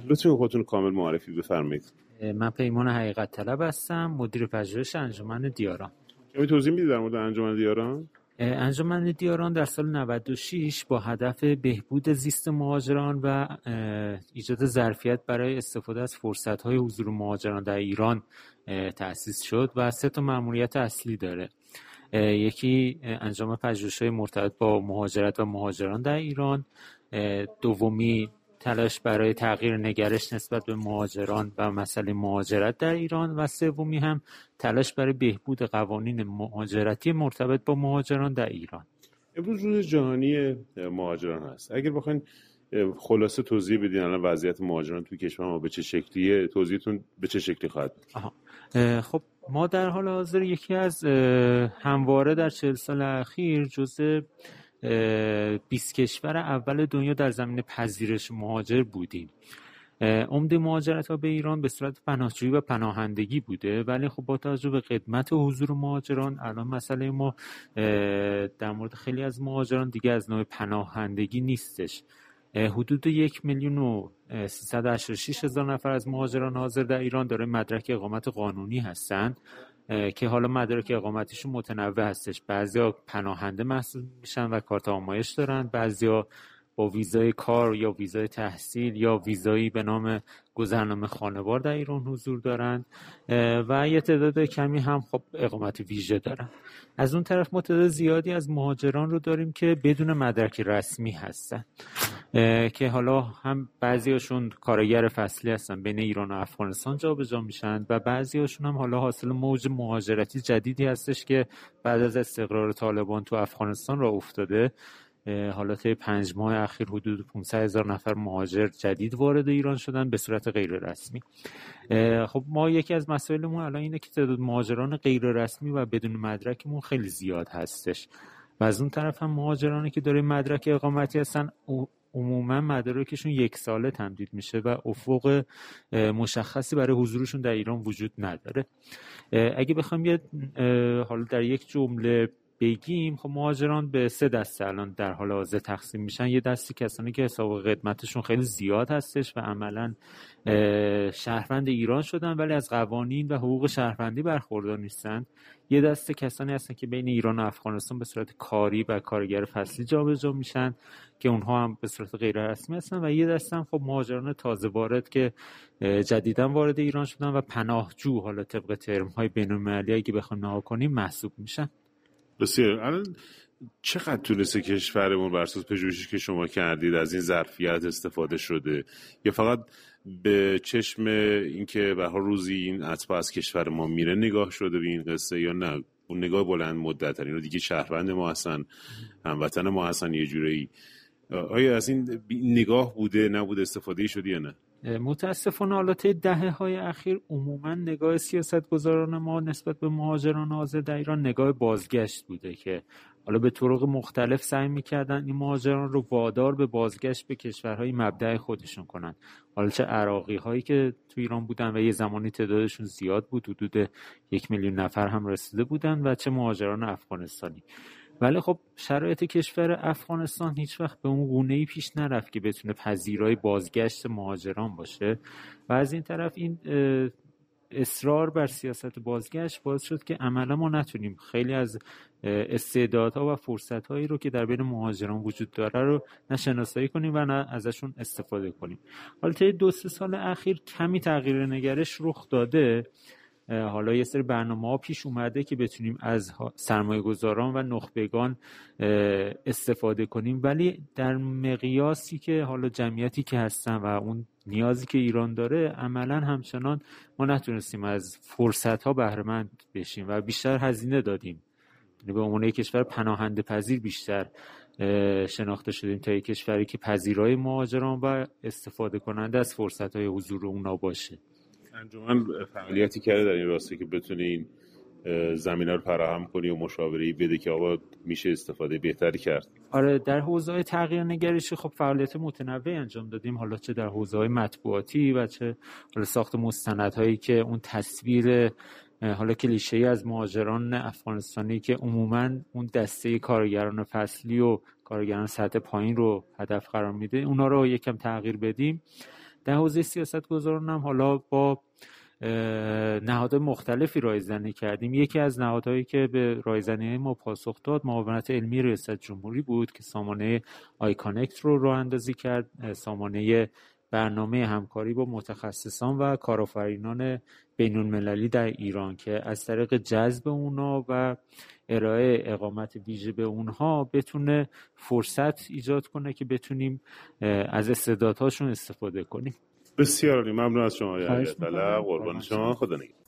لطفاً خودتون کامل معرفی بفرمایید. من پیمان حقیقت طلب هستم، مدیر پژوهش انجمن دیاران. کمی توضیح میدید در مورد انجمن دیاران؟ انجمن دیاران در سال 96 با هدف بهبود زیست مهاجران و ایجاد ظرفیت برای استفاده از فرصت‌های حضور مهاجران در ایران تأسیس شد و 3 مأموریت اصلی داره. یکی انجام پژوهش‌های مرتبط با مهاجرت و مهاجران در ایران، دومی تلاش برای تغییر نگرش نسبت به مهاجران و مسئله مهاجرت در ایران و سومی هم تلاش برای بهبود قوانین مهاجرتی مرتبط با مهاجران در ایران. امروز روز جهانی مهاجران هست. اگر بخواید خلاصه توضیح بدین الان وضعیت مهاجران توی کشور ما به چه شکلیه، توضیحتون به چه شکلی خواهد بود؟ خب ما در حال حاضر یکی از همواره در 40 سال اخیر جزء 20 کشور اول دنیا در زمینه پذیرش مهاجر بودیم. عمده مهاجرت ها به ایران به صورت پناهجویی و پناهندگی بوده، ولی خب با توجه به قدمت حضور مهاجران الان مسئله ما در مورد خیلی از مهاجران دیگه از نوع پناهندگی نیستش. حدود 1,386,000 نفر از مهاجران حاضر در ایران داره مدرک اقامت قانونی هستند که حالا مدارک اقامتیشون متنوع هستش. بعضیا پناهنده محسوب میشن و کارت آمایش دارن، بعضیا با ویزای کار یا ویزای تحصیل یا ویزایی به نام گذرنامه خانوار در ایران حضور دارند و یه تعداد کمی هم خب اقامت ویژه دارن. از اون طرف ما تعداد زیادی از مهاجران رو داریم که بدون مدرک رسمی هستن که حالا هم بعضیاشون کارگر فصلی هستن بین ایران و افغانستان جابجا میشن و بعضیاشون هم حالا حاصل موج مهاجرتی جدیدی هستش که بعد از استقرار طالبان تو افغانستان را افتاده. حالا طی 5 ماه اخیر حدود 500,000 نفر مهاجر جدید وارد ایران شدن به صورت غیر رسمی. خب ما یکی از مسائلمون الان اینه که تعداد مهاجران غیر رسمی و بدون مدرکمون خیلی زیاد هستش و از اون طرف هم مهاجرانی که داره مدرک اقامتی هستن عموما مدارکشون 1 ساله تمدید میشه و افق مشخصی برای حضورشون در ایران وجود نداره. اگه بخوام حالا در یک جمله بگیم، خب مهاجران به 3 دسته الان در حال حاضر تقسیم میشن. یه دستی کسانی که حساب قدمتشون خیلی زیاد هستش و عملاً شهروند ایران شدن ولی از قوانین و حقوق شهروندی برخوردار نیستن. یه دسته کسانی هستن که بین ایران و افغانستان به صورت کاری و کارگر فصلی جابجا میشن که اونها هم به صورت غیر رسمی هستن و یه دسته هم خب مهاجران تازه وارد که جدیداً وارد ایران شدن و پناهجو حالا طبق ترم‌های بین‌المللی اگه بخوایم نگاه کنیم محسوب میشن. بسیار. الان چقدر تونسته کشورمون بر اساس پژوهشی که شما کردید از این ظرفیت استفاده شده یا فقط به چشم اینکه به هر روزی این اتباع از کشور ما میره نگاه شده به این قصه یا نه اون نگاه بلند مدت اینا دیگه شهروند ما هستن، هموطن ما هستن، یه جوری آیا از این نگاه بوده نبوده استفاده شده یا نه؟ متاسفانه حالا طی دهه‌های اخیر عموما نگاه سیاستگزاران ما نسبت به مهاجران حاضر در ایران نگاه بازگشت بوده که حالا به طرق مختلف سعی می‌کردن این مهاجران رو وادار به بازگشت به کشورهای مبدأ خودشون کنن. حالا چه عراقی‌هایی که تو ایران بودن و یه زمانی تعدادشون زیاد بود، حدود 1,000,000 نفر هم رسیده بودن، و چه مهاجران افغانستانی. ولی خب شرایط کشور افغانستان هیچ وقت به اون گونه‌ای پیش نرفت که بتونه پذیرای بازگشت مهاجران باشه و از این طرف این اصرار بر سیاست بازگشت باعث شد که عملا ما نتونیم خیلی از استعدادها و فرصت‌هایی رو که در بین مهاجران وجود داره رو نه شناسایی کنیم و نه ازشون استفاده کنیم. حالا طی 2-3 سال اخیر کمی تغییر نگرش رخ داده. حالا یه سری برنامه‌ها پیش اومده که بتونیم از سرمایه‌گذاران و نخبگان استفاده کنیم، ولی در مقیاسی که حالا جمعیتی که هستن و اون نیازی که ایران داره عملاً همچنان ما نتونستیم از فرصت‌ها بهره مند بشیم و بیشتر هزینه دادیم. یعنی به عنوان یک کشور پناهنده پذیر بیشتر شناخته شدیم تا یک کشوری که پذیرای مهاجران و استفاده کننده از فرصت‌های حضور اونا باشه. انجمن فعالیتی کرده در این راسته که بتونه این زمینه رو فراهم کنی و مشاوره‌ای بده که آقا میشه استفاده بهتری کرد؟ آره، در حوزه‌های تغییر نگرشی خب فعالیت متنوعی انجام دادیم، حالا چه در حوزه‌های مطبوعاتی و چه حالا ساخت مستندهایی که اون تصویر حالا کلیشه‌ای از مهاجران افغانستانی که عموماً اون دسته کارگران فصلی و کارگران سطح پایین رو هدف قرار میده اونا رو یکم تغییر بدیم. در حوزه سیاستگزاران هم حالا با نهادهای مختلفی رایزنی کردیم. یکی از نهادهایی که به رایزنی ما پاسخ داد معاونت علمی ریاست جمهوری بود که سامانه آیکانکت رو راه اندازی کرد، سامانه برنامه همکاری با متخصصان و کارآفرینان بین‌المللی در ایران که از طریق جذب اونا و ارائه اقامت ویژه به اونها بتونه فرصت ایجاد کنه که بتونیم از استعدادهاشون استفاده کنیم. بسیار عالی، ممنون از شما. قربان شما، خدا نگهدار.